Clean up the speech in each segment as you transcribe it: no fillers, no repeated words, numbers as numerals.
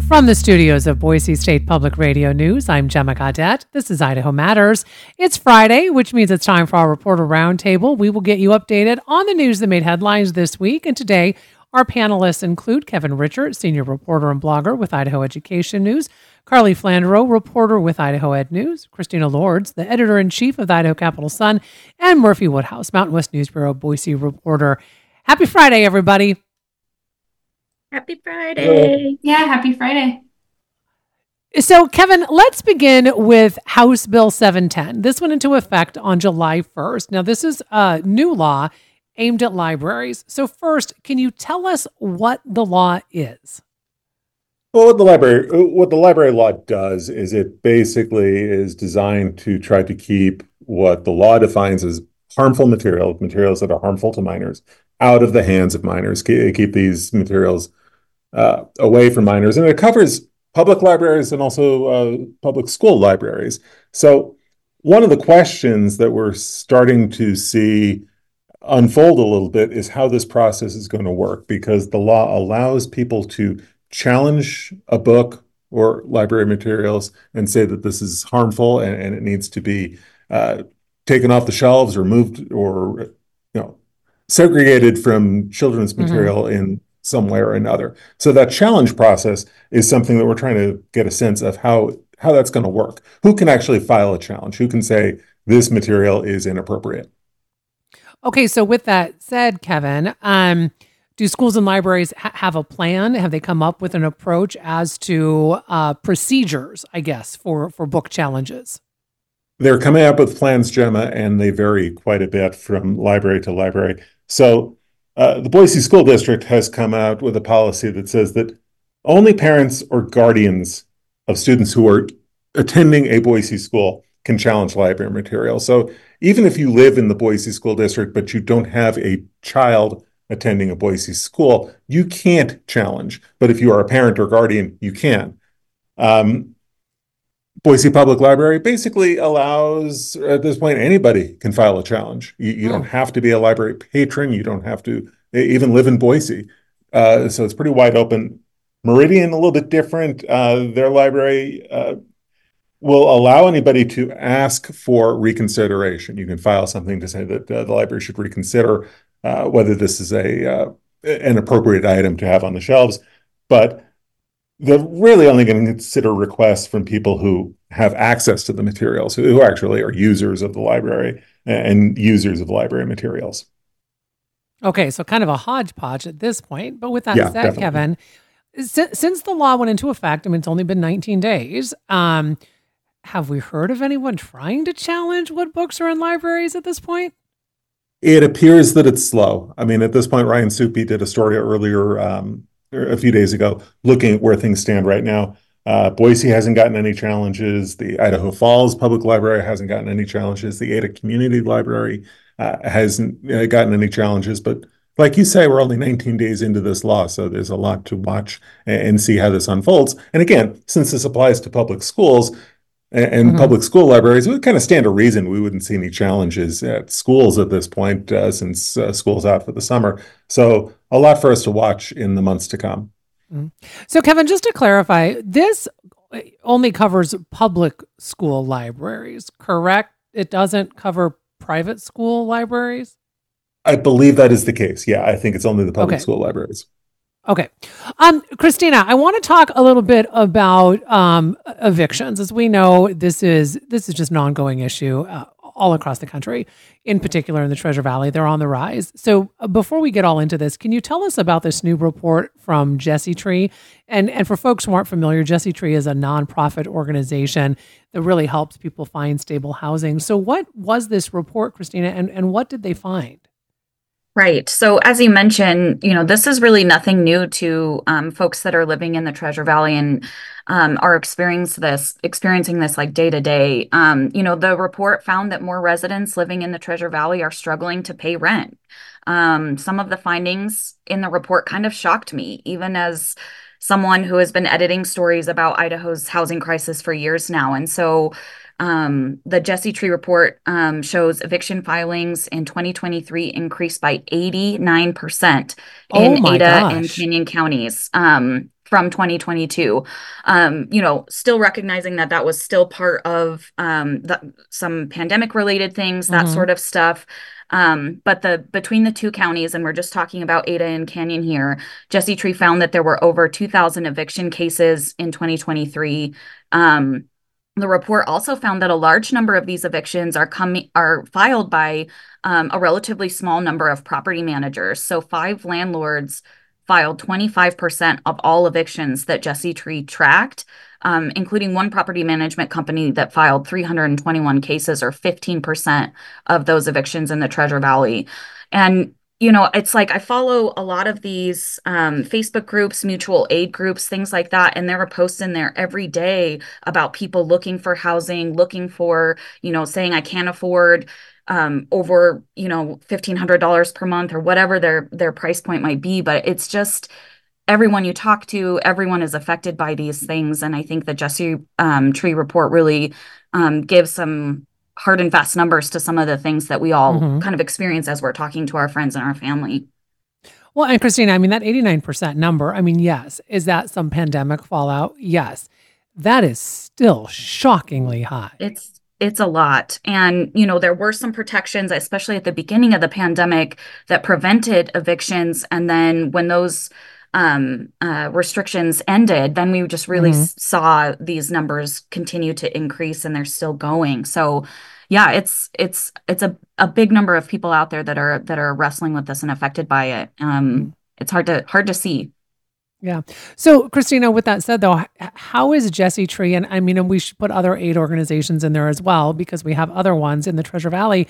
From the studios of Boise State Public Radio News, I'm Gemma Gaudette. This is Idaho Matters. It's Friday, which means it's time for our Reporter Roundtable. We will get you updated on the news that made headlines this week. And today, our panelists include Kevin Richert, senior reporter and blogger with Idaho Education News, Carly Flandreau, reporter with Idaho Ed News, Christina Lords, the editor-in-chief of the Idaho Capital Sun, and Murphy Woodhouse, Mountain West News Bureau Boise reporter. Happy Friday, everybody. Happy Friday. Yeah, happy Friday. So, Kevin, let's begin with House Bill 710. This went into effect on July 1st. Now, this is a new law aimed at libraries. So first, can you tell us what the law is? Well, what the library law does is it basically is designed to try to keep what the law defines as harmful materials that are harmful to minors, out of the hands of minors, keep these materials away from minors. And it covers public libraries and also public school libraries. So one of the questions that we're starting to see unfold a little bit is how this process is going to work, because the law allows people to challenge a book or library materials and say that this is harmful and it needs to be taken off the shelves or moved or segregated from children's material in some way or another. So that challenge process is something that we're trying to get a sense of how that's going to work. Who can actually file a challenge? Who can say this material is inappropriate? Okay, so with that said, Kevin, do schools and libraries have a plan? Have they come up with an approach as to procedures, I guess, for book challenges? They're coming up with plans, Gemma, and they vary quite a bit from library to library. So the Boise School District has come out with a policy that says that only parents or guardians of students who are attending a Boise school can challenge library material. So even if you live in the Boise School District, but you don't have a child attending a Boise school, you can't challenge. But if you are a parent or guardian, you can. Boise Public Library basically allows, at this point, anybody can file a challenge. You don't have to be a library patron. You don't have to even live in Boise. So it's pretty wide open. Meridian, a little bit different. Their library will allow anybody to ask for reconsideration. You can file something to say that the library should reconsider whether this is an appropriate item to have on the shelves. But they're really only going to consider requests from people who have access to the materials, who actually are users of the library and users of library materials. Okay, so kind of a hodgepodge at this point. But with that said, definitely. Kevin, since the law went into effect, I mean, it's only been 19 days. Have we heard of anyone trying to challenge what books are in libraries at this point? It appears that it's slow. I mean, at this point, Ryan Suppi did a story earlier a few days ago, looking at where things stand right now. Boise hasn't gotten any challenges. The Idaho Falls Public Library hasn't gotten any challenges. The Ada Community Library hasn't gotten any challenges. But like you say, we're only 19 days into this law, so there's a lot to watch and see how this unfolds. And again, since this applies to public schools and public school libraries, it would kind of stand to reason we wouldn't see any challenges at schools at this point, since school's out for the summer. So a lot for us to watch in the months to come. So, Kevin, just to clarify, this only covers public school libraries, correct? It doesn't cover private school libraries? I believe that is the case. Yeah, I think it's only the public school libraries. Okay. Christina, I want to talk a little bit about evictions. As we know, this is just an ongoing issue all across the country, in particular in the Treasure Valley. They're on the rise. So before we get all into this, can you tell us about this new report from Jesse Tree? And for folks who aren't familiar, Jesse Tree is a nonprofit organization that really helps people find stable housing. So what was this report, Christina, and what did they find? Right. So as you mentioned, this is really nothing new to folks that are living in the Treasure Valley and are experiencing this like day to day. The report found that more residents living in the Treasure Valley are struggling to pay rent. Some of the findings in the report kind of shocked me, even as someone who has been editing stories about Idaho's housing crisis for years now. And so the Jesse Tree report shows eviction filings in 2023 increased by 89% in Ada and Canyon counties. from 2022. Still recognizing that that was still part of some pandemic related things, that sort of stuff. But between the two counties, and we're just talking about Ada and Canyon here, Jesse Tree found that there were over 2,000 eviction cases in 2023. The report also found that a large number of these evictions are filed by a relatively small number of property managers. So 5 landlords filed 25% of all evictions that Jesse Tree tracked, including one property management company that filed 321 cases, or 15% of those evictions in the Treasure Valley. And it's like I follow a lot of these Facebook groups, mutual aid groups, things like that. And there are posts in there every day about people looking for housing, looking for, saying I can't afford over, $1,500 per month or whatever their price point might be. But it's just everyone you talk to, everyone is affected by these things. And I think the Jesse Tree report really gives some hard and fast numbers to some of the things that we all kind of experience as we're talking to our friends and our family. Well, and Christina, I mean, that 89% number, I mean, yes. Is that some pandemic fallout? Yes. That is still shockingly high. It's a lot. And, there were some protections, especially at the beginning of the pandemic, that prevented evictions. And then when those restrictions ended, then we just really saw these numbers continue to increase, and they're still going. So yeah, it's a big number of people out there that are wrestling with this and affected by it. It's hard to see. Yeah. So Christina, with that said though, how is Jesse Tree, and I mean, and we should put other aid organizations in there as well, because we have other ones in the Treasure Valley.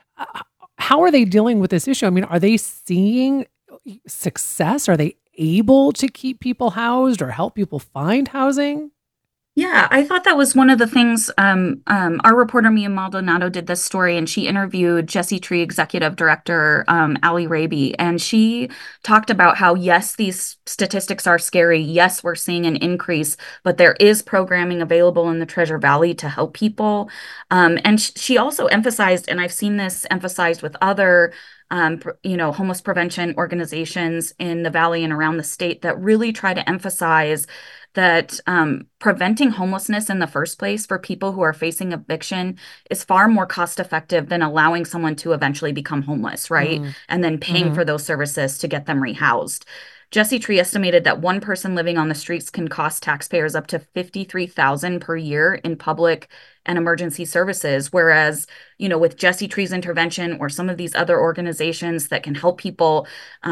How are they dealing with this issue? I mean, are they seeing success? Are they able to keep people housed or help people find housing? Yeah, I thought that was one of the things. Our reporter Mia Maldonado did this story, and she interviewed Jesse Tree executive director Ali Raby, and she talked about how, yes, these statistics are scary. Yes, we're seeing an increase, but there is programming available in the Treasure Valley to help people. And she also emphasized, and I've seen this emphasized with other homeless prevention organizations in the Valley and around the state, that really try to emphasize that preventing homelessness in the first place for people who are facing eviction is far more cost effective than allowing someone to eventually become homeless, right? And then paying for those services to get them rehoused. Jesse Tree estimated that one person living on the streets can cost taxpayers up to $53,000 per year in public and emergency services. Whereas, with Jesse Tree's intervention or some of these other organizations that can help people,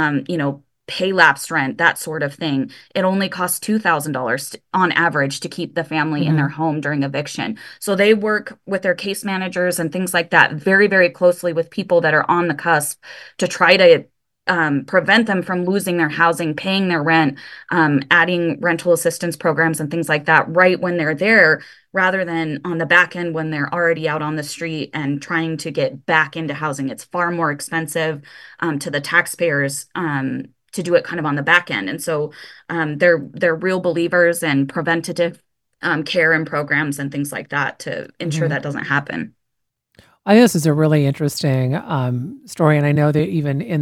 pay lapsed rent, that sort of thing, it only costs $2,000 on average to keep the family in their home during eviction. So they work with their case managers and things like that very, very closely with people that are on the cusp to try to prevent them from losing their housing, paying their rent, adding rental assistance programs and things like that right when they're there, rather than on the back end when they're already out on the street and trying to get back into housing. It's far more expensive to the taxpayers to do it kind of on the back end. And so they're real believers in preventative care and programs and things like that to ensure that doesn't happen. I think this is a really interesting story, and I know that even in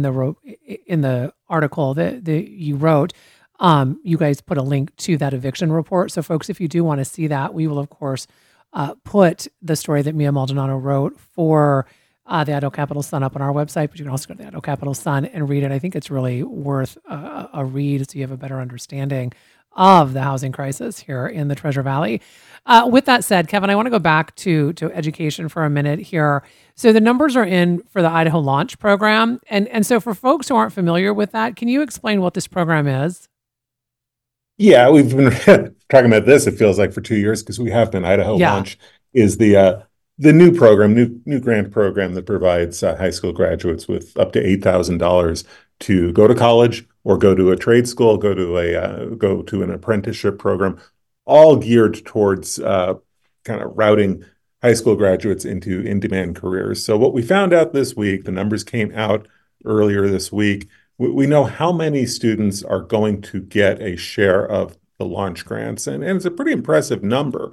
the article that you wrote, you guys put a link to that eviction report. So, folks, if you do want to see that, we will of course put the story that Mia Maldonado wrote for the Idaho Capital Sun up on our website, but you can also go to the Idaho Capital Sun and read it. I think it's really worth a read so you have a better understanding of the housing crisis here in the Treasure Valley. With that said, Kevin, I want to go back to education for a minute here. So the numbers are in for the Idaho Launch Program. And so for folks who aren't familiar with that, can you explain what this program is? Yeah, we've been talking about this, it feels like, for 2 years, because we have been. Idaho Launch is the new program, new grant program that provides high school graduates with up to $8,000 to go to college or go to a trade school, go to an apprenticeship program, all geared towards kind of routing high school graduates into in-demand careers. So what we found out this week, the numbers came out earlier this week. We know how many students are going to get a share of the launch grants, and it's a pretty impressive number.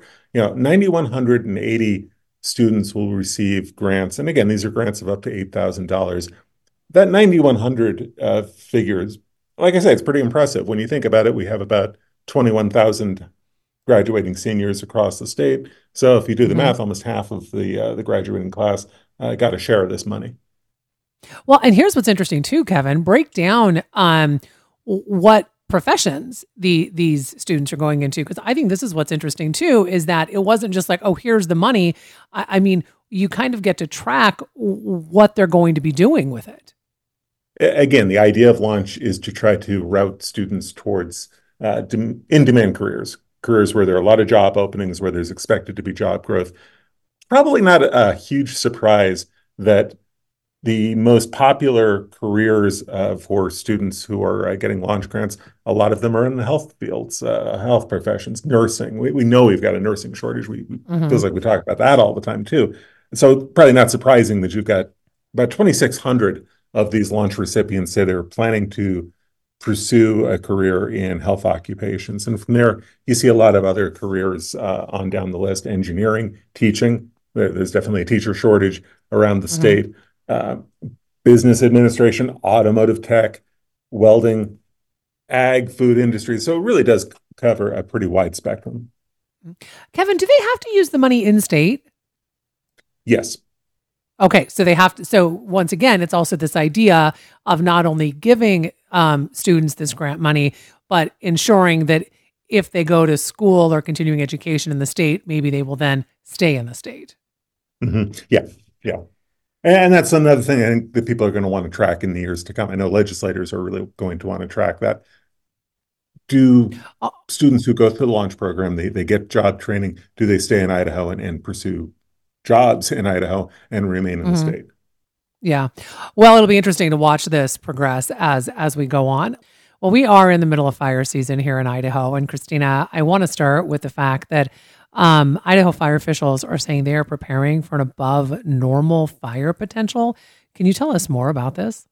9,180 students will receive grants. And again, these are grants of up to $8,000. That 9,100 figure is like I said, it's pretty impressive. When you think about it, we have about 21,000 graduating seniors across the state. So if you do the Mhm. math, almost half of the graduating class got a share of this money. Well, and here's what's interesting too, Kevin. Break down what professions these students are going into, because I think this is what's interesting too, is that it wasn't just like, oh, here's the money. I mean, you kind of get to track what they're going to be doing with it. Again, the idea of launch is to try to route students towards in-demand careers where there are a lot of job openings, where there's expected to be job growth. Probably not a huge surprise that the most popular careers for students who are getting launch grants, a lot of them are in the health fields, health professions, nursing. We know we've got a nursing shortage. Feels like we talk about that all the time too. So probably not surprising that you've got about 2,600 of these launch recipients that are planning to pursue a career in health occupations. And from there, you see a lot of other careers on down the list: engineering, teaching. There's definitely a teacher shortage around the state. Uh, Business administration, automotive tech, welding, ag, food industry. So it really does cover a pretty wide spectrum. Kevin, do they have to use the money in state? Yes. Okay, so they have to. So once again, it's also this idea of not only giving students this grant money, but ensuring that if they go to school or continuing education in the state, maybe they will then stay in the state. Yeah. Yeah. And that's another thing I think that people are going to want to track in the years to come. I know legislators are really going to want to track that. Do Uh, students who go through the launch program, they get job training, do they stay in Idaho and pursue jobs in Idaho and remain in the mhm. state? Yeah. Well, it'll be interesting to watch this progress as we go on. Well, we are in the middle of fire season here in Idaho. And Christina, I want to start with the fact that Idaho fire officials are saying they are preparing for an above normal fire potential. Can you tell us more about this?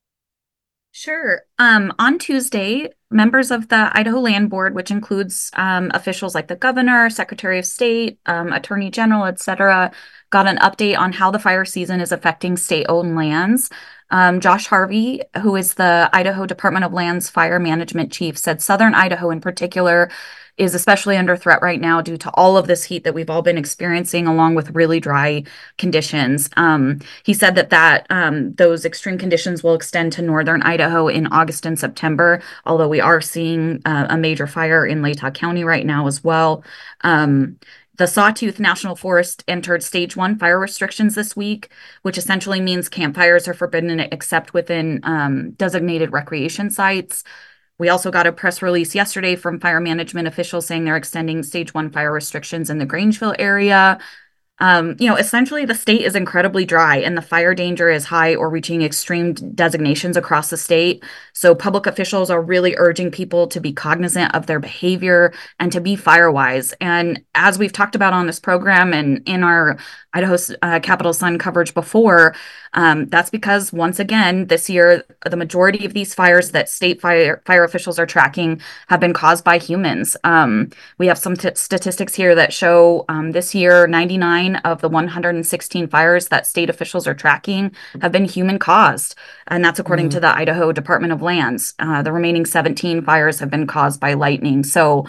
Sure. On Tuesday, members of the Idaho Land Board, which includes officials like the governor, secretary of state, attorney general, et cetera, got an update on how the fire season is affecting state-owned lands. Josh Harvey, who is the Idaho Department of Lands fire management chief, said Southern Idaho in particular is especially under threat right now due to all of this heat that we've all been experiencing, along with really dry conditions. He said that those extreme conditions will extend to northern Idaho in August and September, although we are seeing a major fire in Latah County right now as well. The Sawtooth National Forest entered stage 1 fire restrictions this week, which essentially means campfires are forbidden except within designated recreation sites. We also got a press release yesterday from fire management officials saying they're extending stage 1 fire restrictions in the Grangeville area. Essentially the state is incredibly dry and the fire danger is high or reaching extreme designations across the state. So public officials are really urging people to be cognizant of their behavior and to be fire wise. And as we've talked about on this program and in our Idaho Capital Sun coverage before, that's because once again, this year, the majority of these fires that state fire officials are tracking have been caused by humans. We have some statistics here that show this year, 99 of the 116 fires that state officials are tracking have been human caused. And that's according to the Idaho Department of Lands. The remaining 17 fires have been caused by lightning. So,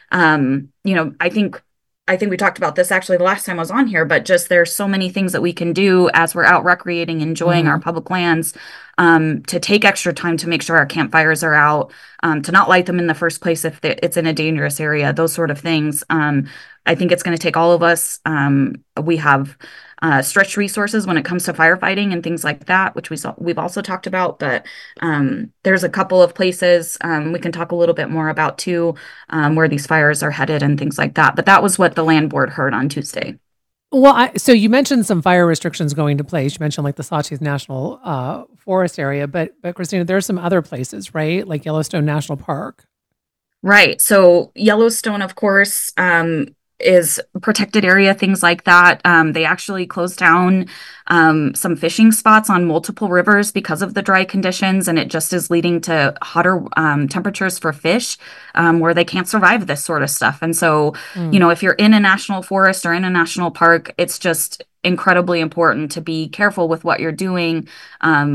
I think we talked about this actually the last time I was on here, but just there's so many things that we can do as we're out recreating, enjoying our public lands, to take extra time to make sure our campfires are out, to not light them in the first place if it's in a dangerous area, those sort of things. I think it's going to take all of us. We have stretched resources when it comes to firefighting and things like that, which we've also talked about. But there's a couple of places we can talk a little bit more about too, where these fires are headed and things like that. But that was what the land board heard on Tuesday. Well, so you mentioned some fire restrictions going into place. You mentioned like the Sawtooth National Forest area, but Christina, there are some other places, right? Like Yellowstone National Park. Right. So Yellowstone, of course, is a protected area, things like that. They actually closed down some fishing spots on multiple rivers because of the dry conditions, and it just is leading to hotter temperatures for fish where they can't survive this sort of stuff. And so, if you're in a national forest or in a national park, it's just incredibly important to be careful with what you're doing.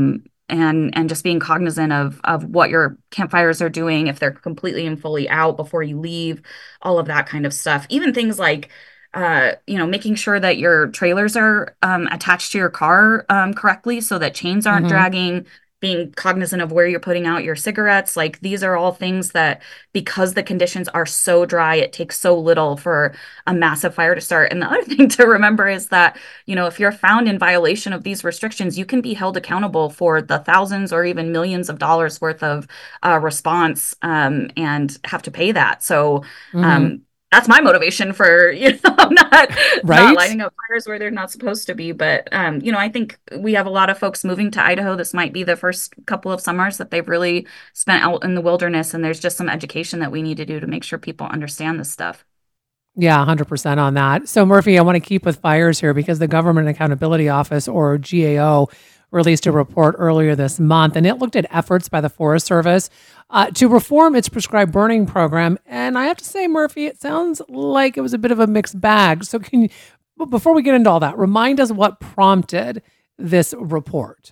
and just being cognizant of what your campfires are doing, if they're completely and fully out before you leave, all of that kind of stuff. Even things like making sure that your trailers are attached to your car correctly so that chains aren't dragging, being cognizant of where you're putting out your cigarettes. Like these are all things that, because the conditions are so dry, it takes so little for a massive fire to start. And the other thing to remember is that, if you're found in violation of these restrictions, you can be held accountable for the thousands or even millions of dollars worth of response and have to pay that. So, that's my motivation for, not lighting up fires where they're not supposed to be. But, I think we have a lot of folks moving to Idaho. This might be the first couple of summers that they've really spent out in the wilderness. And there's just some education that we need to do to make sure people understand this stuff. Yeah, 100% on that. So Murphy, I want to keep with fires here because the Government Accountability Office, or GAO, released a report earlier this month, and it looked at efforts by the Forest Service to reform its prescribed burning program. And I have to say, Murphy, it sounds like it was a bit of a mixed bag. So can you, before we get into all that, remind us what prompted this report?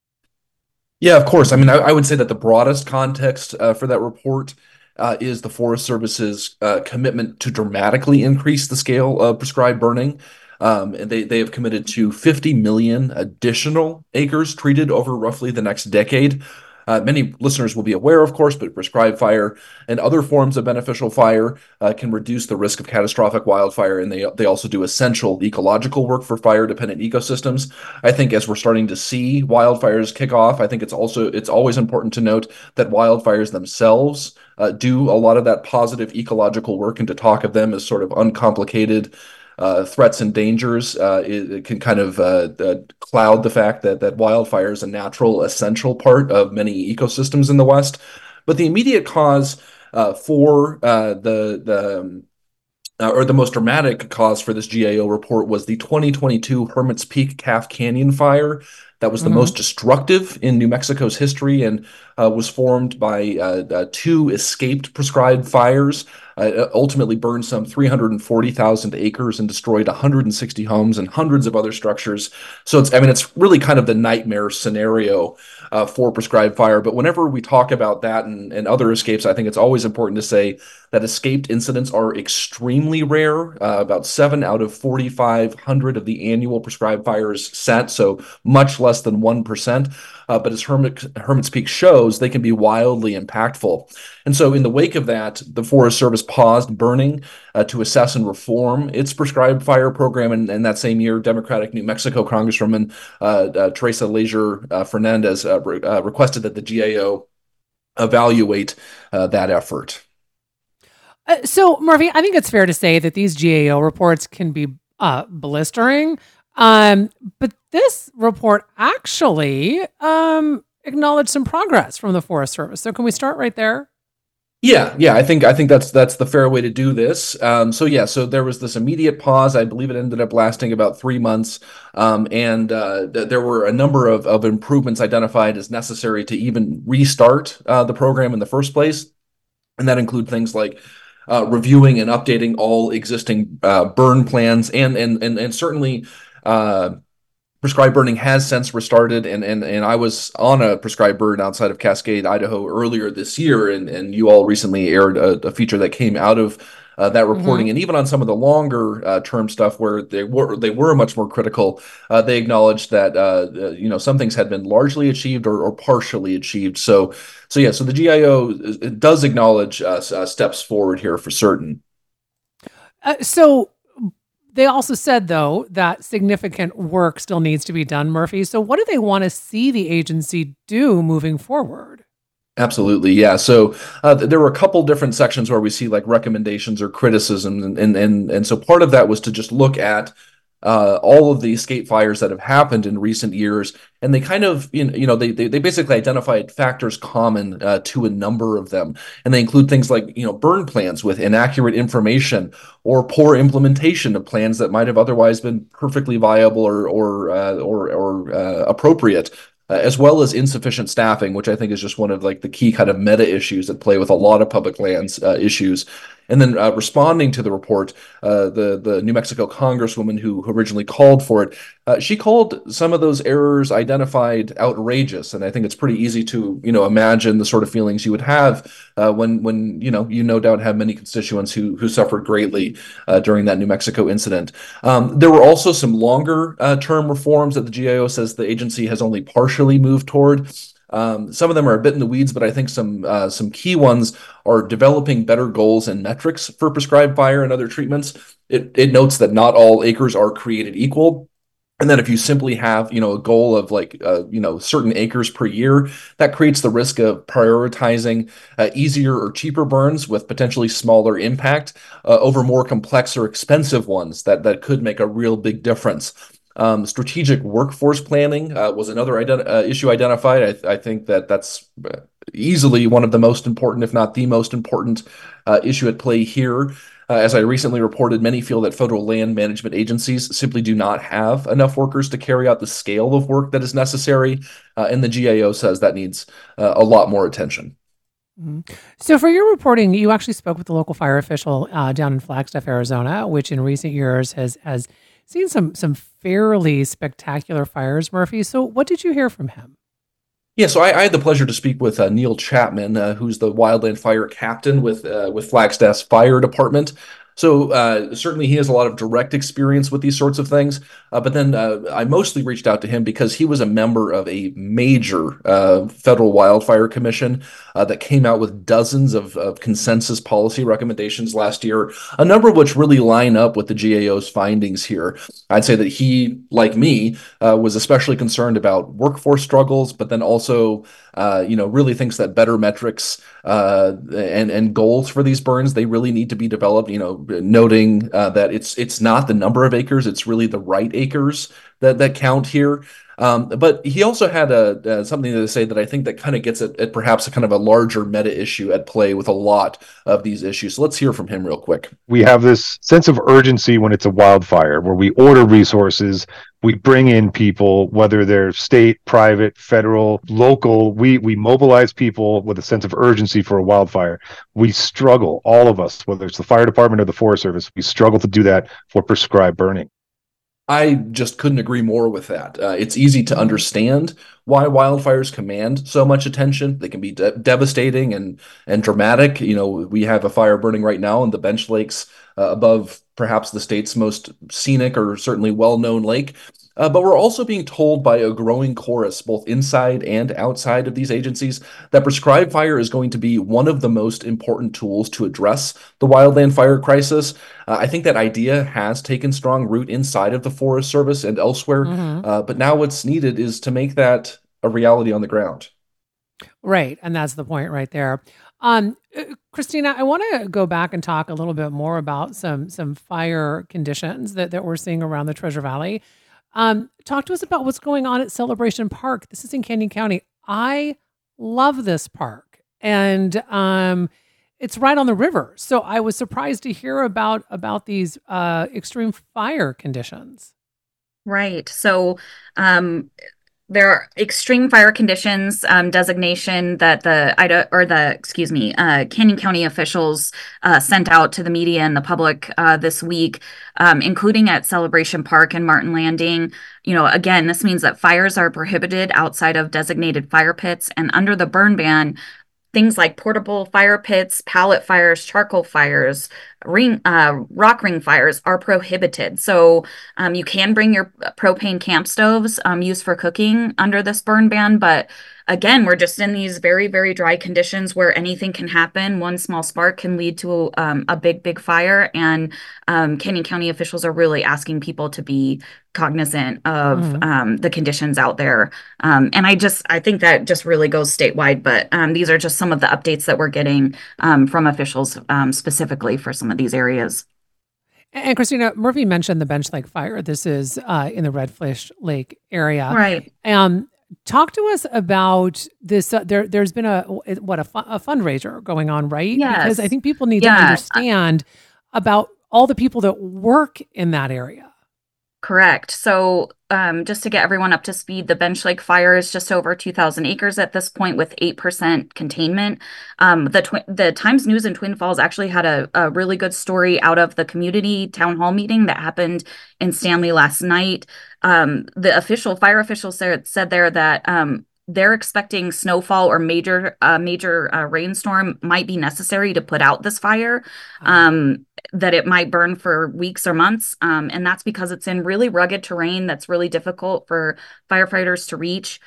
Yeah, of course. I mean, I would say that the broadest context for that report is the Forest Service's commitment to dramatically increase the scale of prescribed burning. And they have committed to 50 million additional acres treated over roughly the next decade. Many listeners will be aware, of course, but prescribed fire and other forms of beneficial fire can reduce the risk of catastrophic wildfire, and they also do essential ecological work for fire-dependent ecosystems. I think as we're starting to see wildfires kick off, I think it's always important to note that wildfires themselves do a lot of that positive ecological work, and to talk of them as sort of uncomplicated threats and dangers, it can kind of cloud the fact that wildfire is a natural, essential part of many ecosystems in the West. But the immediate cause for the most dramatic cause for this GAO report was the 2022 Hermit's Peak Calf Canyon fire. That was the most destructive in New Mexico's history, and was formed by two escaped prescribed fires. Ultimately burned some 340,000 acres and destroyed 160 homes and hundreds of other structures. So it's really kind of the nightmare scenario for prescribed fire. But whenever we talk about that and other escapes, I think it's always important to say that escaped incidents are extremely rare. About 7 out of 4,500 of the annual prescribed fires set, so much less than 1%. But as Hermit's Peak shows, they can be wildly impactful. And so in the wake of that, the Forest Service paused burning to assess and reform its prescribed fire program. And that same year, Democratic New Mexico Congresswoman Teresa Leisure Fernandez requested that the GAO evaluate that effort. So, Murphy, I think it's fair to say that these GAO reports can be blistering. But this report actually acknowledged some progress from the Forest Service. So can we start right there? Yeah, I think that's the fair way to do this. So there was this immediate pause. I believe it ended up lasting about 3 months, and there were a number of improvements identified as necessary to even restart the program in the first place, and that include things like reviewing and updating all existing burn plans, and certainly. Prescribed burning has since restarted, and I was on a prescribed burn outside of Cascade, Idaho earlier this year, and you all recently aired a feature that came out of that reporting, and even on some of the longer term stuff where they were much more critical, they acknowledged that some things had been largely achieved or partially achieved. So the GIO does acknowledge steps forward here for certain. So they also said, though, that significant work still needs to be done, Murphy. So what do they want to see the agency do moving forward? Absolutely, yeah. So there were a couple different sections where we see like recommendations or criticism, and so part of that was to just look at all of the escape fires that have happened in recent years, and they kind of they basically identified factors common to a number of them, and they include things like burn plans with inaccurate information or poor implementation of plans that might have otherwise been perfectly viable or appropriate. As well as insufficient staffing, which I think is just one of like the key kind of meta issues that play with a lot of public lands issues. And then responding to the report, the New Mexico congresswoman who originally called for it, she called some of those errors identified outrageous. And I think it's pretty easy to imagine the sort of feelings you would have when you no doubt have many constituents who suffered greatly during that New Mexico incident. There were also some longer term reforms that the GAO says the agency has only partially moved toward. Some of them are a bit in the weeds, but I think some key ones are developing better goals and metrics for prescribed fire and other treatments. It notes that not all acres are created equal. And then if you simply have, a goal of certain acres per year, that creates the risk of prioritizing easier or cheaper burns with potentially smaller impact over more complex or expensive ones that could make a real big difference. Strategic workforce planning was another issue identified. I think that's easily one of the most important, if not the most important issue at play here. As I recently reported, many feel that federal land management agencies simply do not have enough workers to carry out the scale of work that is necessary, and the GAO says that needs a lot more attention. Mm-hmm. So for your reporting, you actually spoke with the local fire official down in Flagstaff, Arizona, which in recent years has seen some fairly spectacular fires, Murphy. So what did you hear from him? Yeah, so I had the pleasure to speak with Neil Chapman, who's the wildland fire captain with Flagstaff's fire department. So certainly he has a lot of direct experience with these sorts of things. But then I mostly reached out to him because he was a member of a major federal wildfire commission that came out with dozens of consensus policy recommendations last year, a number of which really line up with the GAO's findings here. I'd say that he, like me, was especially concerned about workforce struggles, but then also really thinks that better metrics and goals for these burns, they really need to be developed, noting that it's not the number of acres, it's really the right acres that count here. But he also had something to say that I think that kind of gets at perhaps a kind of a larger meta issue at play with a lot of these issues. So let's hear from him real quick. We have this sense of urgency when it's a wildfire, where we order resources, we bring in people, whether they're state, private, federal, local. We mobilize people with a sense of urgency for a wildfire. We struggle, all of us, whether it's the fire department or the Forest Service, we struggle to do that for prescribed burning. I just couldn't agree more with that. It's easy to understand why wildfires command so much attention. They can be devastating and dramatic. We have a fire burning right now in the Bench Lakes above perhaps the state's most scenic or certainly well-known lake. But we're also being told by a growing chorus, both inside and outside of these agencies, that prescribed fire is going to be one of the most important tools to address the wildland fire crisis. I think that idea has taken strong root inside of the Forest Service and elsewhere. Mm-hmm. But now what's needed is to make that a reality on the ground. Right. And that's the point right there. Christina, I want to go back and talk a little bit more about some fire conditions that we're seeing around the Treasure Valley. Talk to us about what's going on at Celebration Park. This is in Canyon County. I love this park, and it's right on the river. So I was surprised to hear about these extreme fire conditions. Right. So there are extreme fire conditions designation that Canyon County officials sent out to the media and the public this week, including at Celebration Park and Martin Landing. Again, this means that fires are prohibited outside of designated fire pits, and under the burn ban, things like portable fire pits, pallet fires, charcoal fires, rock ring fires are prohibited. So you can bring your propane camp stoves used for cooking under this burn ban, but again, we're just in these very, very dry conditions where anything can happen. One small spark can lead to a big fire, and Canyon County officials are really asking people to be cognizant of the conditions out there. And I think that just really goes statewide, but these are just some of the updates that we're getting from officials specifically for some of these areas. And Christina, Murphy mentioned the Bench Lake fire. This is in the Redfish Lake area. Right. Talk to us about this. There's been a fundraiser going on, right? Yes. Because I think people need to understand about all the people that work in that area. Correct. So, just to get everyone up to speed, the Bench Lake fire is just over 2,000 acres at this point with 8% containment. The Times News in Twin Falls actually had a really good story out of the community town hall meeting that happened in Stanley last night. The fire official said there that they're expecting snowfall or major rainstorm might be necessary to put out this fire. That it might burn for weeks or months. And that's because it's in really rugged terrain that's really difficult for firefighters to reach.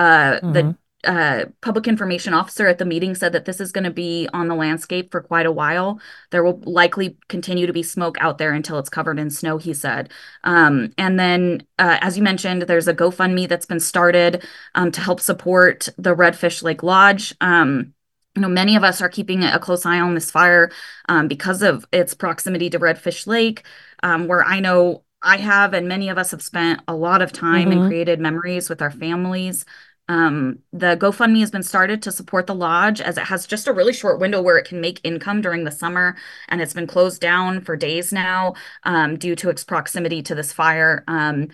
The public information officer at the meeting said that this is going to be on the landscape for quite a while. There will likely continue to be smoke out there until it's covered in snow, he said. And then, as you mentioned, there's a GoFundMe that's been started to help support the Redfish Lake Lodge. Many of us are keeping a close eye on this fire because of its proximity to Redfish Lake, where I know I have, and many of us have spent a lot of time and created memories with our families. The GoFundMe has been started to support the lodge as it has just a really short window where it can make income during the summer, and it's been closed down for days now due to its proximity to this fire.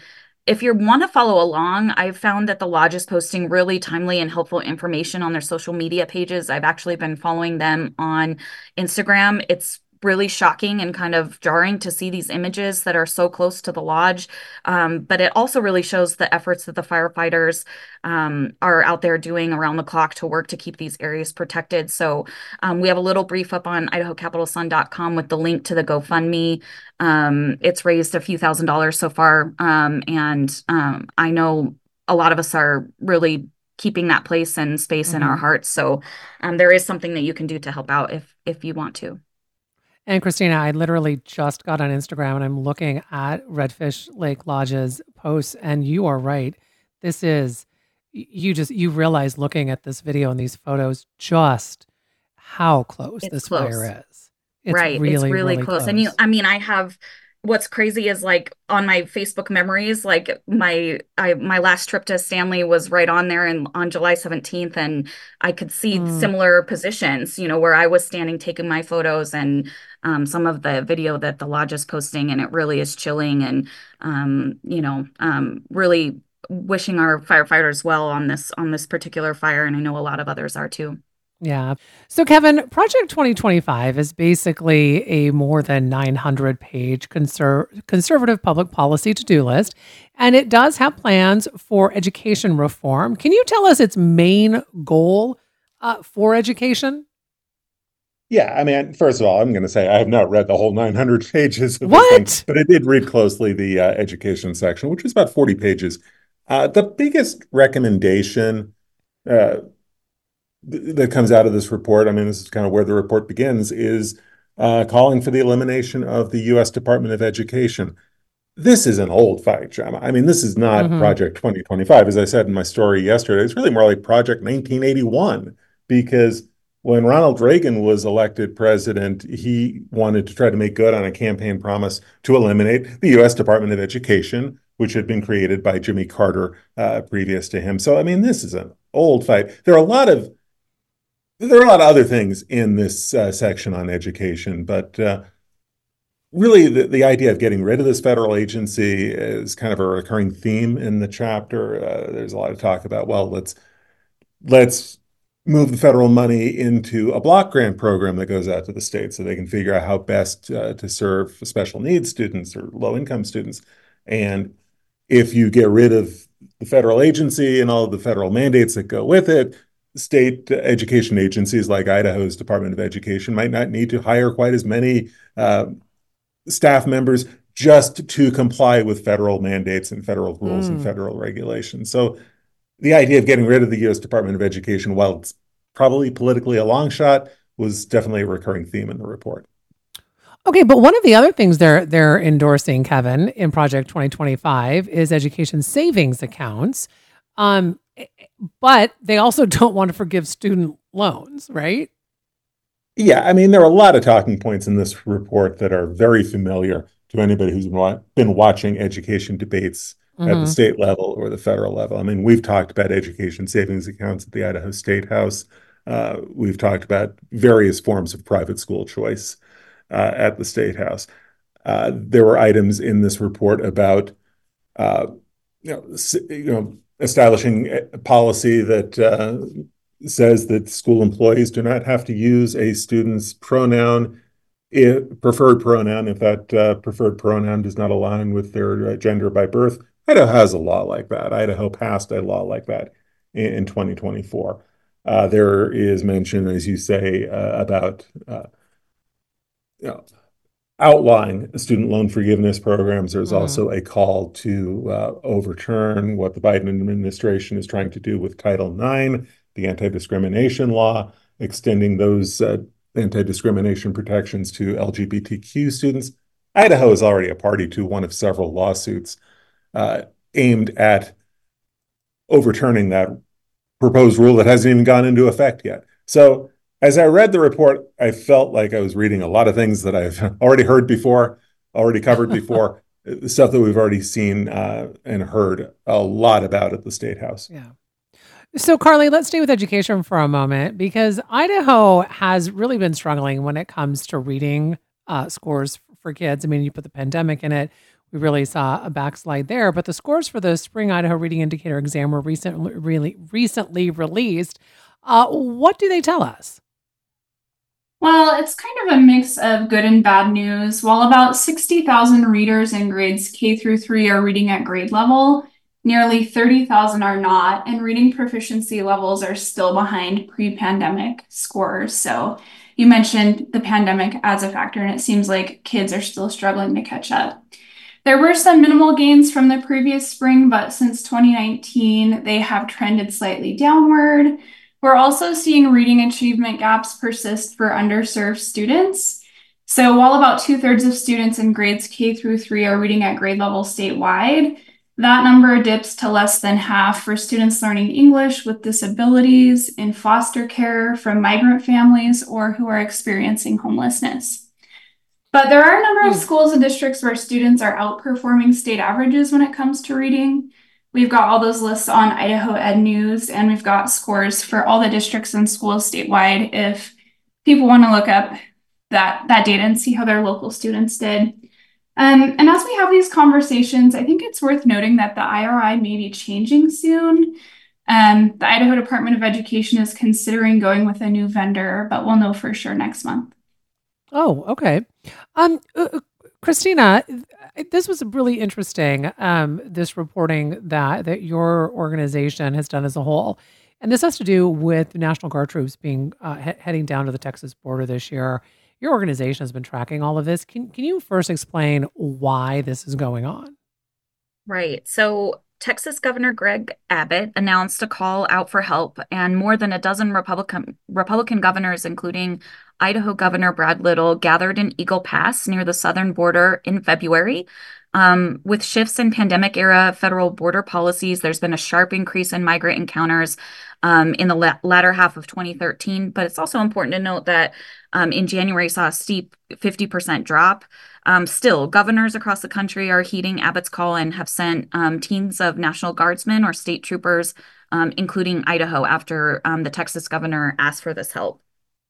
If you want to follow along, I've found that the lodge is posting really timely and helpful information on their social media pages. I've actually been following them on Instagram. It's really shocking and kind of jarring to see these images that are so close to the lodge. But it also really shows the efforts that the firefighters are out there doing around the clock to work to keep these areas protected. So we have a little brief up on idahocapitalsun.com with the link to the GoFundMe. It's raised a few $1,000s so far. And I know a lot of us are really keeping that place and space in our hearts. So there is something that you can do to help out if you want to. And Christina, I literally just got on Instagram and I'm looking at Redfish Lake Lodge's posts, and you are right. This is, you realize looking at this video and these photos just how close this fire is. It's right. Really, it's really close. And I have, what's crazy is like on my Facebook memories, like my last trip to Stanley was right on there and on July 17th. And I could see similar positions, where I was standing taking my photos and some of the video that the lodge is posting, and it really is chilling and, really wishing our firefighters well on this particular fire. And I know a lot of others are too. Yeah. So, Kevin, Project 2025 is basically a more than 900-page conservative public policy to-do list, and it does have plans for education reform. Can you tell us its main goal for education? Yeah, I mean, first of all, I'm going to say I have not read the whole 900 pages of What? this thing, but I did read closely the education section, which was about 40 pages. The biggest recommendation that comes out of this report, I mean, this is kind of where the report begins, is calling for the elimination of the U.S. Department of Education. This is an old fight, Gemma. I mean, this is not Project 2025. As I said in my story yesterday, it's really more like Project 1981, because when Ronald Reagan was elected president, he wanted to try to make good on a campaign promise to eliminate the U.S. Department of Education, which had been created by Jimmy Carter previous to him. So, I mean, this is an old fight. There are a lot of other things in this section on education, but really the idea of getting rid of this federal agency is kind of a recurring theme in the chapter. There's a lot of talk about, well, let's move the federal money into a block grant program that goes out to the states so they can figure out how best to serve special needs students or low-income students. And if you get rid of the federal agency and all of the federal mandates that go with it, state education agencies like Idaho's Department of Education might not need to hire quite as many staff members just to comply with federal mandates and federal rules and federal regulations. So the idea of getting rid of the U.S. Department of Education, while it's probably politically a long shot, was definitely a recurring theme in the report. Okay, but one of the other things they're endorsing, Kevin, in Project 2025 is education savings accounts. But they also don't want to forgive student loans, right? Yeah, I mean, there are a lot of talking points in this report that are very familiar to anybody who's been watching education debates at the state level or the federal level. I mean, we've talked about education savings accounts at the Idaho State House. We've talked about various forms of private school choice at the State House. There were items in this report about uh, establishing a policy that says that school employees do not have to use a student's preferred pronoun, if that preferred pronoun does not align with their gender by birth. Idaho has a law like that. Idaho passed a law like that in 2024. There is mention, as you say, about you know, outline student loan forgiveness programs. There's also a call to overturn what the Biden administration is trying to do with Title IX, the anti-discrimination law, extending those anti-discrimination protections to LGBTQ students. Idaho is already a party to one of several lawsuits aimed at overturning that proposed rule that hasn't even gone into effect yet. So as I read the report, I felt like I was reading a lot of things that I've already heard before, already covered before, stuff that we've already seen and heard a lot about at the State House. Yeah. So, Carly, let's stay with education for a moment, because Idaho has really been struggling when it comes to reading scores for kids. I mean, you put the pandemic in it, we really saw a backslide there. But the scores for the Spring Idaho Reading Indicator exam were recently released. What do they tell us? Well, it's kind of a mix of good and bad news. While about 60,000 readers in grades K through 3 are reading at grade level, nearly 30,000 are not, and reading proficiency levels are still behind pre-pandemic scores. So you mentioned the pandemic as a factor, and it seems like kids are still struggling to catch up. There were some minimal gains from the previous spring, but since 2019, they have trended slightly downward. We're also seeing reading achievement gaps persist for underserved students. So while about 2/3 of students in grades K through 3 are reading at grade level statewide, that number dips to less than half for students learning English with disabilities, in foster care, from migrant families, or who are experiencing homelessness. But there are a number of schools and districts where students are outperforming state averages when it comes to reading. We've got all those lists on Idaho Ed News, and we've got scores for all the districts and schools statewide if people want to look up that data and see how their local students did. And as we have these conversations, I think it's worth noting that the IRI may be changing soon. The Idaho Department of Education is considering going with a new vendor, but we'll know for sure next month. Oh, okay. Christina, this was really interesting, this reporting that your organization has done as a whole. And this has to do with National Guard troops being heading down to the Texas border this year. Your organization has been tracking all of this. Can you first explain why this is going on? Right. So Texas Governor Greg Abbott announced a call out for help, and more than a dozen Republican governors, including Idaho Governor Brad Little, gathered in Eagle Pass near the southern border in February. With shifts in pandemic-era federal border policies, there's been a sharp increase in migrant encounters in the latter half of 2013. But it's also important to note that in January saw a steep 50% drop. Still, governors across the country are heeding Abbott's call and have sent teams of National Guardsmen or state troopers, including Idaho, after the Texas governor asked for this help.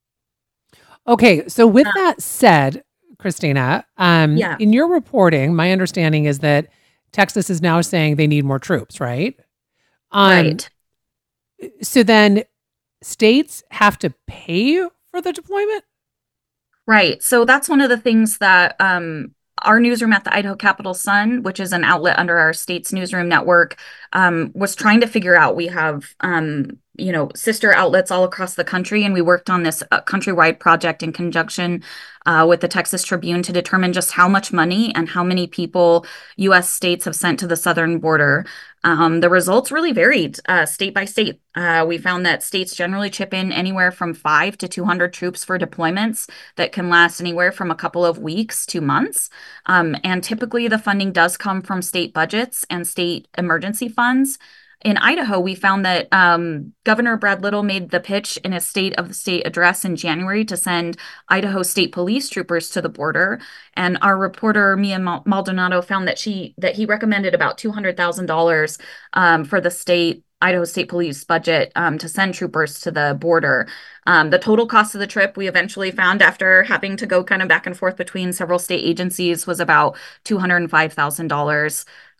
Okay, so with that said, Christina, in your reporting, my understanding is that Texas is now saying they need more troops, right? Right. So then states have to pay for the deployment? Right. So that's one of the things that our newsroom at the Idaho Capital Sun, which is an outlet under our state's newsroom network, was trying to figure out. We have sister outlets all across the country, and we worked on this countrywide project in conjunction with the Texas Tribune to determine just how much money and how many people U.S. states have sent to the southern border. The results really varied state by state. We found that states generally chip in anywhere from 5 to 200 troops for deployments that can last anywhere from a couple of weeks to months. And typically the funding does come from state budgets and state emergency funds. In Idaho, we found that Governor Brad Little made the pitch in his State of the State address in January to send Idaho State Police troopers to the border. And our reporter, Mia Maldonado, found that he recommended about $200,000 for the Idaho State Police budget to send troopers to the border. The total cost of the trip, we eventually found after having to go kind of back and forth between several state agencies, was about $205,000.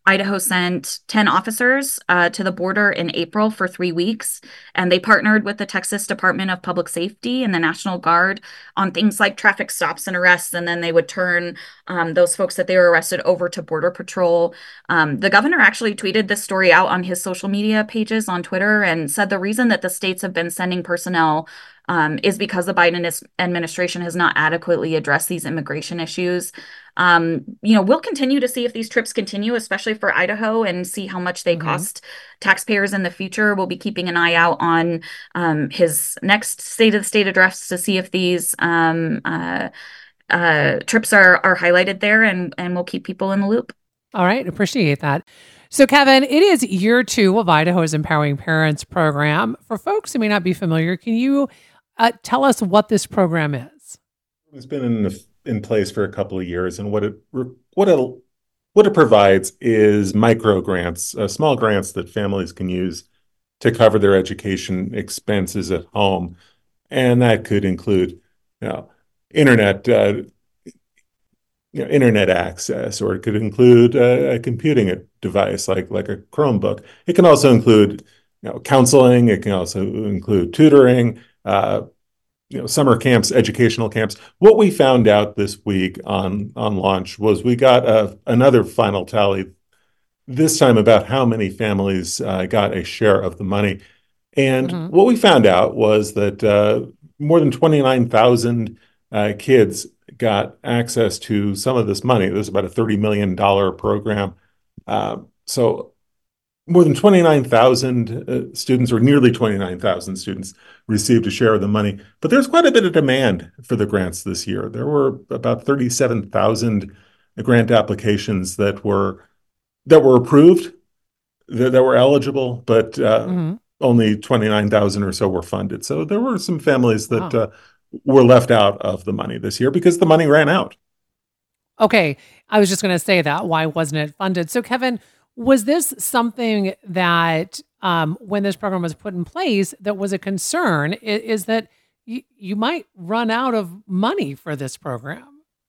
Idaho sent 10 officers to the border in April for 3 weeks, and they partnered with the Texas Department of Public Safety and the National Guard on things like traffic stops and arrests, and then they would turn those folks that they were arrested over to Border Patrol. The governor actually tweeted this story out on his social media pages on Twitter and said the reason that the states have been sending personnel is because the Biden administration has not adequately addressed these immigration issues. We'll continue to see if these trips continue, especially for Idaho, and see how much they cost taxpayers in the future. We'll be keeping an eye out on his next State of the State address to see if these trips are highlighted there, and we'll keep people in the loop. All right. Appreciate that. So, Kevin, it is year 2 of Idaho's Empowering Parents program. For folks who may not be familiar, can you tell us what this program is? It's been in place for a couple of years, and what it provides is micro grants, small grants that families can use to cover their education expenses at home, and that could include, internet access, or it could include a computing device like a Chromebook. It can also include, counseling. It can also include tutoring, summer camps, educational camps. What we found out this week on launch was we got another final tally this time about how many families got a share of the money. And what we found out was that more than 29,000 kids got access to some of this money. It was about a $30 million program. So more than 29,000 students, or nearly 29,000 students, received a share of the money. But there's quite a bit of demand for the grants this year. There were about 37,000 grant applications that were approved, that were eligible, but only 29,000 or so were funded. So there were some families that were left out of the money this year because the money ran out. Okay. I was just going to say that. Why wasn't it funded? So, Kevin, was this something that when this program was put in place that was a concern, is that you might run out of money for this program?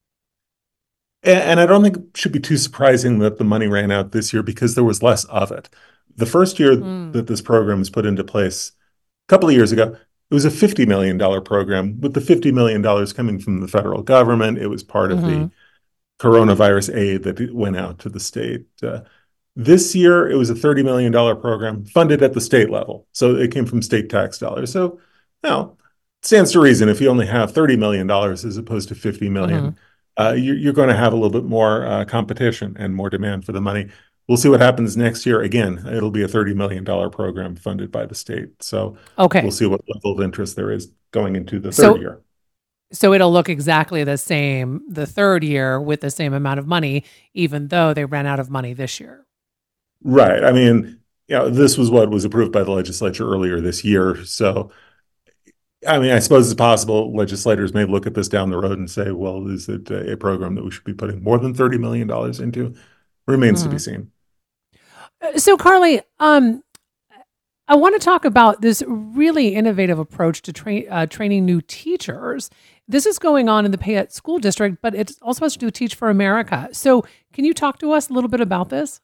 And I don't think it should be too surprising that the money ran out this year because there was less of it. The first year that this program was put into place, a couple of years ago, it was a $50 million program, with the $50 million coming from the federal government. It was part of the coronavirus aid that went out to the state. This year, it was a $30 million program funded at the state level. So it came from state tax dollars. So now, it stands to reason if you only have $30 million as opposed to $50 million, you're going to have a little bit more competition and more demand for the money. We'll see what happens next year. Again, it'll be a $30 million program funded by the state. So we'll see what level of interest there is going into the third year. So it'll look exactly the same the third year with the same amount of money, even though they ran out of money this year. Right. I mean, this was what was approved by the legislature earlier this year. So, I mean, I suppose it's possible legislators may look at this down the road and say, well, is it a program that we should be putting more than $30 million into? Remains to be seen. So, Carly, I want to talk about this really innovative approach to training new teachers. This is going on in the Payette School District, but it also has to do with Teach for America. So can you talk to us a little bit about this?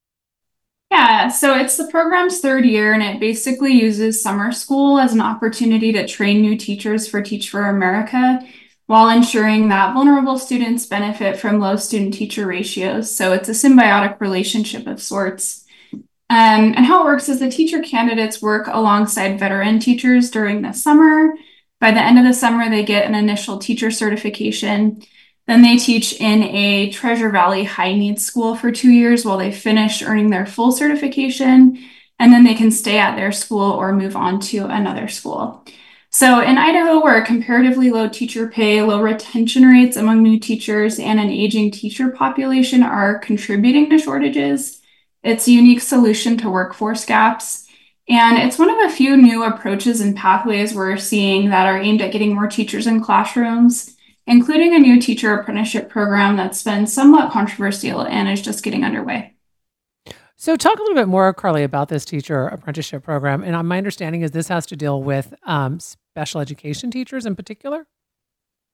Yeah, so it's the program's third year, and it basically uses summer school as an opportunity to train new teachers for Teach for America, while ensuring that vulnerable students benefit from low student-teacher ratios. So it's a symbiotic relationship of sorts. And how it works is the teacher candidates work alongside veteran teachers during the summer. By the end of the summer, they get an initial teacher certification. Then they teach in a Treasure Valley high-needs school for 2 years while they finish earning their full certification. And then they can stay at their school or move on to another school. So in Idaho, where comparatively low teacher pay, low retention rates among new teachers, and an aging teacher population are contributing to shortages, it's a unique solution to workforce gaps. And it's one of a few new approaches and pathways we're seeing that are aimed at getting more teachers in classrooms, including a new teacher apprenticeship program that's been somewhat controversial and is just getting underway. So talk a little bit more, Carly, about this teacher apprenticeship program. And my understanding is this has to deal with special education teachers in particular?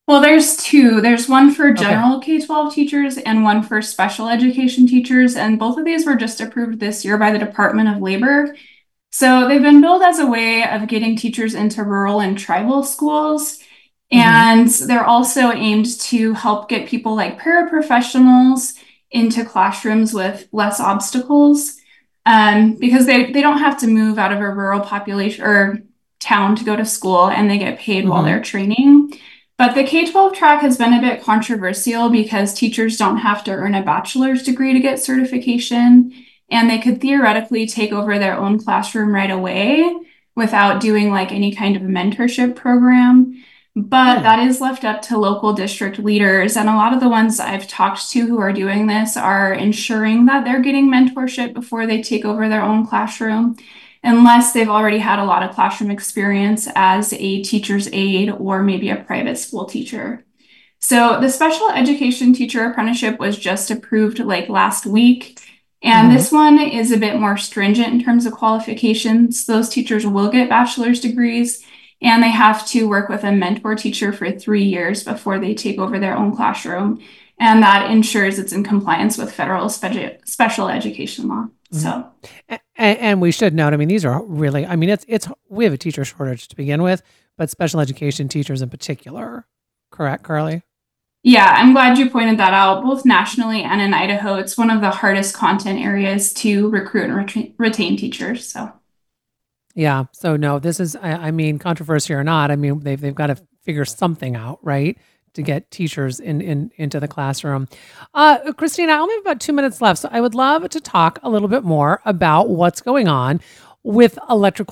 Well, there's two. There's one for general K-12 teachers and one for special education teachers. And both of these were just approved this year by the Department of Labor. So they've been billed as a way of getting teachers into rural and tribal schools. And they're also aimed to help get people like paraprofessionals into classrooms with less obstacles, because they don't have to move out of a rural population or town to go to school, and they get paid while they're training. But the K-12 track has been a bit controversial because teachers don't have to earn a bachelor's degree to get certification, and they could theoretically take over their own classroom right away without doing like any kind of mentorship program. But that is left up to local district leaders. And a lot of the ones I've talked to who are doing this are ensuring that they're getting mentorship before they take over their own classroom, unless they've already had a lot of classroom experience as a teacher's aide or maybe a private school teacher. So the special education teacher apprenticeship was just approved like last week. And this one is a bit more stringent in terms of qualifications. Those teachers will get bachelor's degrees, and they have to work with a mentor teacher for 3 years before they take over their own classroom. And that ensures it's in compliance with federal special education law. So, and we should note, I mean, these are really, I mean, we have a teacher shortage to begin with, but special education teachers in particular, correct, Carly? Yeah, I'm glad you pointed that out. Both nationally and in Idaho, it's one of the hardest content areas to recruit and retain teachers. So, yeah. So no, this is, I mean, controversy or not, I mean, they've got to figure something out, right, to get teachers into the classroom. Christina, I only have about 2 minutes left, so I would love to talk a little bit more about what's going on with electric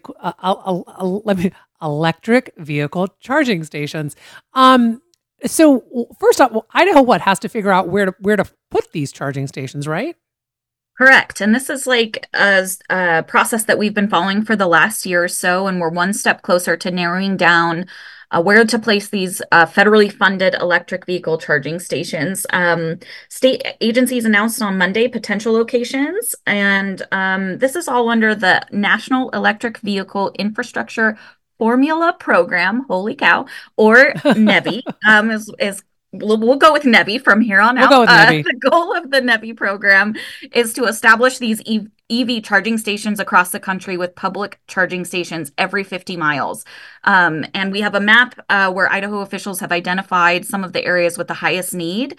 vehicle charging stations. So first up, Idaho has to figure out where to put these charging stations, right? Correct. And this is like a process that we've been following for the last year or so, and we're one step closer to narrowing down where to place these federally funded electric vehicle charging stations. State agencies announced on Monday potential locations, and this is all under the National Electric Vehicle Infrastructure Formula Program, holy cow, or NEVI, we'll go with NEVI from here on out. We'll go with NEVI. The goal of the NEVI program is to establish these EV charging stations across the country with public charging stations every 50 miles. And we have a map where Idaho officials have identified some of the areas with the highest need.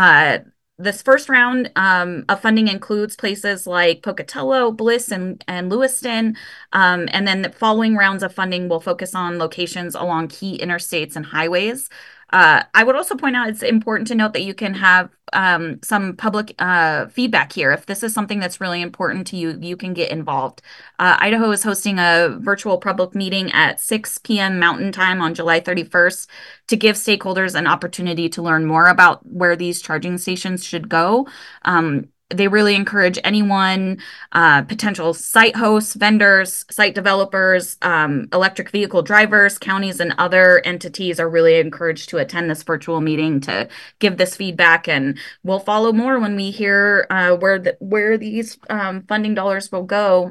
This first round of funding includes places like Pocatello, Bliss, and Lewiston. And then the following rounds of funding will focus on locations along key interstates and highways. I would also point out it's important to note that you can have some public feedback here. If this is something that's really important to you, you can get involved. Idaho is hosting a virtual public meeting at 6 p.m. Mountain Time on July 31st to give stakeholders an opportunity to learn more about where these charging stations should go. They really encourage anyone, potential site hosts, vendors, site developers, electric vehicle drivers, counties, and other entities are really encouraged to attend this virtual meeting to give this feedback. And we'll follow more when we hear where these funding dollars will go.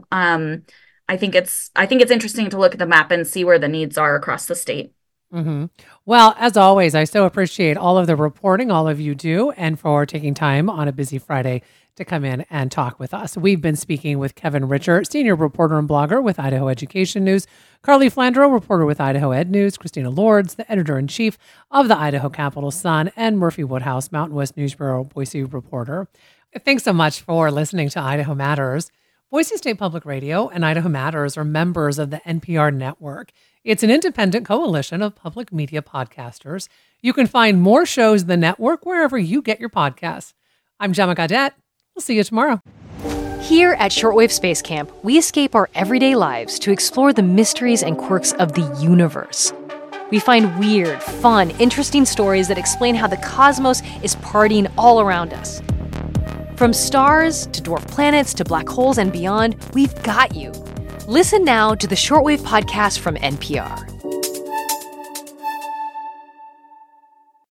I think it's interesting to look at the map and see where the needs are across the state. Mm-hmm. Well, as always, I so appreciate all of the reporting all of you do, and for taking time on a busy Friday to come in and talk with us. We've been speaking with Kevin Richer, senior reporter and blogger with Idaho Education News, Carly Flandreau, reporter with Idaho Ed News, Christina Lords, the editor-in-chief of the Idaho Capital Sun, and Murphy Woodhouse, Mountain West News Bureau Boise reporter. Thanks so much for listening to Idaho Matters. Boise State Public Radio and Idaho Matters are members of the NPR network. It's an independent coalition of public media podcasters. You can find more shows in the network wherever you get your podcasts. I'm Gemma Gaudette. We'll see you tomorrow. Here at Shortwave Space Camp, we escape our everyday lives to explore the mysteries and quirks of the universe. We find weird, fun, interesting stories that explain how the cosmos is partying all around us. From stars to dwarf planets to black holes and beyond, we've got you. Listen now to the Shortwave podcast from NPR.